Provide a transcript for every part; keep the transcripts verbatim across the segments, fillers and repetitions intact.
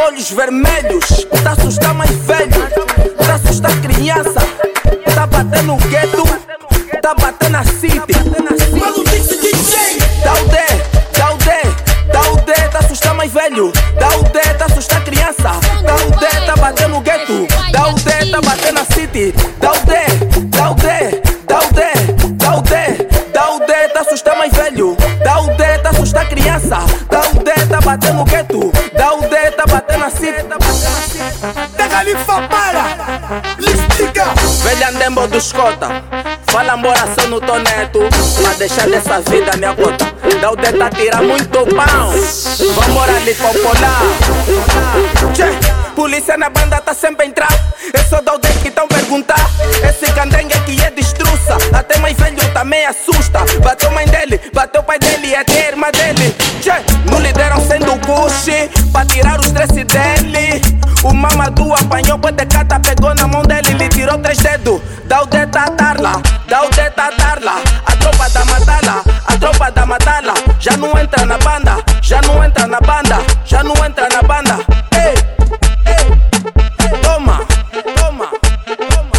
olhos vermelhos, tá assustar mais velho, tá assustar criança, tá batendo no gueto, tá batendo na city. Maluquice D J. Dá o D, dá o D, dá o D, tá assustar mais velho, dá o D, tá assustar criança, dá o D, tá batendo no gueto, dá o D, tá batendo na city. Dá o D, dá o D, dá o D, dá o D, dá o D, tá assustar mais velho, dá o D, tá assustar criança, dá o D, tá batendo no gueto, dá o D, tá batendo na city. Pega ali, para, listica. Velha Ndembo do Escota, fala moração no toneto, pra deixar dessa vida minha gota. Dá o D, tá tirar muito pão, vamos ali popular. Polícia na banda tá sempre a entrar, eu sou da aldeia que tão perguntar. Esse candengue aqui é destruça, até mais velho também assusta. Bateu mãe dele, bateu pai dele e até a irmã dele. Tchê, não lhe deram sendo puxe, pra tirar o estresse dele. O Mamadou apanhou, pode cata, pegou na mão dele, lhe tirou três dedos. Dá o D, tá tarla, dá o D, tá tarla. A tropa da matala, a tropa da matala. Já não entra na banda, já não entra na banda, já não entra na banda. Ei, ei, toma, toma, toma.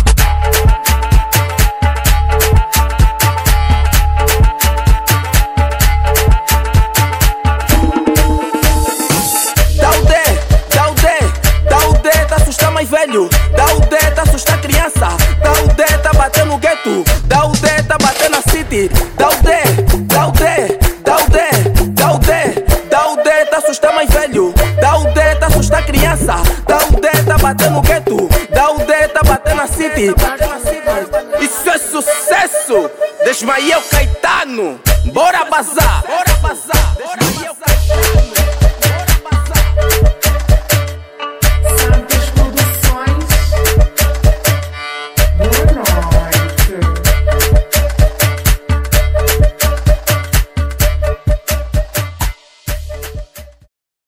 Dá o D, dá o D, dá o D, tá assustar mais velho, dá o D, tá assustar criança, dá o D, tá batendo no gueto, dá o D, tá batendo na city. Dá o D, dá o D, dá o D, dá o D, dá o D, tá assustar mais velho, dá o D, tá assustar criança, dá o D, tá batendo no gueto, dá o D, tá batendo na city. Isso é sucesso, Desmaiel Caetano, bora bazar, bora bazar.